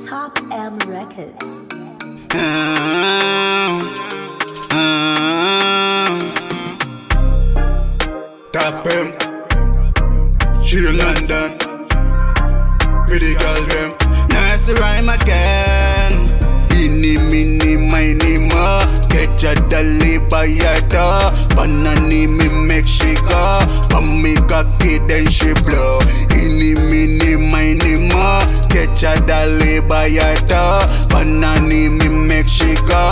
Top M Records. Top M, she London, for the girl them. Nice rhyme again. Eeny, meeny, miny, mo. Catch a dolly by your door. Banana me make she go. Pump me cocky then she blow. Eeny, meeny, miny, mo. Catch a dolly by your door. Banana me make she go.